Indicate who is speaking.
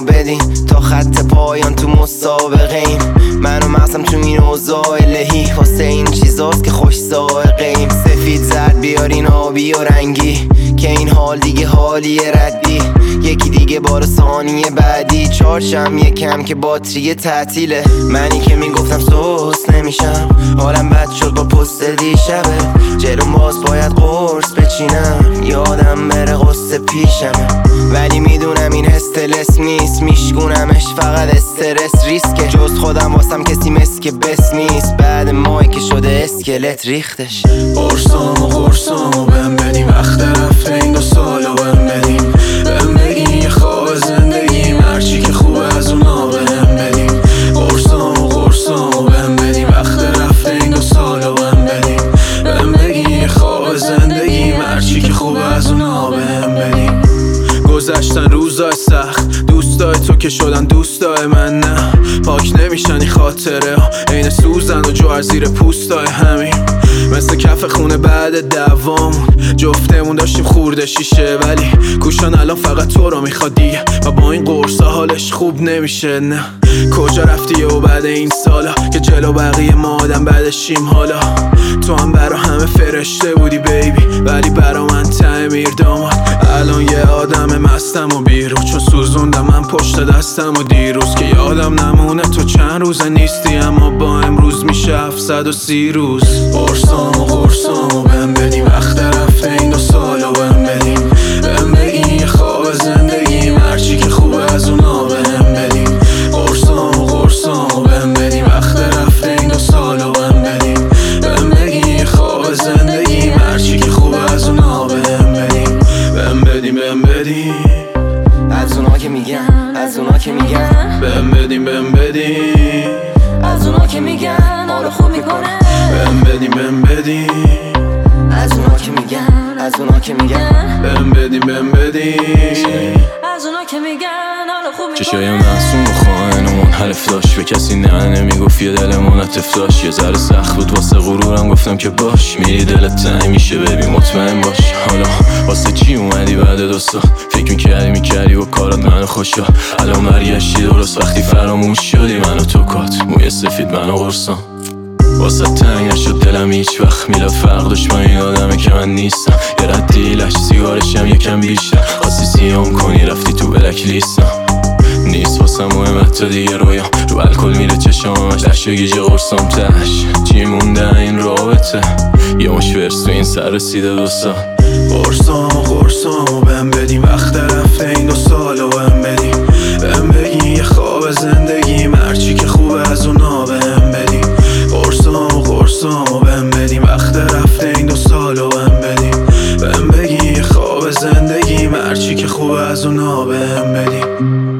Speaker 1: بدین تا خط پایان تو مسابقه ایم. من و مغزم تو این اوضاع الهی واسه این چیزاست که خوش سائقه ایم. سفید زرد بیارین آبی و رنگی که این حال دیگه حالی ردی. یکی دیگه بار ثانیه بعدی چارچم یکم که باتری تعطیله. منی که میگفتم سوس نمیشم، حالم بد شد با پست دیشبه. جلوم باز باید قرص بچینم، یادم بره قصه پیشمه. ولی میدونم این استرس نیست، میشکونمش فقط استرس ریسکه. جز خودم واسم کسی مسک بس نیست، بعد ماهی که شده اسکلت ریختش.
Speaker 2: قرصامو بهم بدیم، وقت رفته این 2 سالو بهم بدیم. بهم بگین یه خواب زندگیم، هرچی که خوبه از اونا بهم بدیم. قرصامو بهم بدیم، وقت رفته این 2 سالو بهم بدیم. بهم بگین یه خواب زندگیم، هرچی که خوبه از اونا بهم بدیم. گذشتن روزای سخت، دوستای تو که شدن دوستای من نه. پاک نمیشن این خاطره ها، عین سوزن و جوهر زیر پوستای همین. مثل کف خونه بعد دوامون، جفتمون داشتیم خورده شیشه. ولی کوشان الان فقط تو رو میخواد دیگه، و با این قرصا حالش خوب نمیشه. نه کجا رفتی و بعد این سالا که جلو بقیه ما آدم بعدشیم. حالا تو هم برا همه فرشته بودی بیبی، ولی برا من تعمیر داماد. الان یه آدم مستم و بیرون، چون سوزوندم من پشت دستم و دیروز. که یادم نمونه تو چند روزه نیستی، اما با امروز میشه 730 روز. قرصامو بهم بدیم، وقت رفته این 2 سالو بهم بدیم. بهم بگین یه خواب زندگیم، هرچی که خوبه از اونا بهم بدیم. قرصامو بهم بدیم، وقت رفته این 2 سالو بهم بدیم. بهم بگین یه خواب زندگیم، هرچی که خوبه از اونا بهم بدیم. بهم بدیم
Speaker 1: از اونا که میگن، از اونا که میگن.
Speaker 2: بهم بدیم
Speaker 1: از اونا که میگن حالو خوب میکنه.
Speaker 2: بهم بدیم
Speaker 1: از اونا که میگن، از اونا که میگن.
Speaker 2: بهم بدیم
Speaker 3: از اونا که میگن حالو خوب میکنه.
Speaker 4: چشای معصوم و خائنمون حرف داشت، به کسی نه نمیگفت یه دلمون عطف داشت. یه ذره سخت بود واسه غرورم، گفتم که باش میری دلت تنگ میشه ببین مطمئن باش. حالا واسه چی اومدی بعد 2 سال؟ فکر میکردی و کارات منو خوشا. الان برگشتی درست وقتی فراموش شدی، منو تو کات موی سفید منو قرصام. واسه تنگ نشد دلم هیچ وقت، میلاد فرق داشت با این آدمه که من نیستم. یه ردی لش سیگارشم یکم بیشتر، خواستی سیام کنی رفتی تو بلک لیستم. نیست واسه مهم حتی دیگه رویام، رو الکل میره چشامش لش و گیج قرصام تش. چی مونده این رابطه، یه مش ورس تو این سر رسیده 2 سال.
Speaker 2: قرصامو بهم بدیم، وقت رفته این 2 سالو بهم بدیم. بهم بگین یه خواب زندگیم، هرچی که خوبه از اونا بهم بدیم. قرصامو بهم بدیم، وقت رفته این 2 سالو بهم بدیم. بهم بگین یه خواب زندگیم، هرچی که خوبه از اونا بهم بدیم.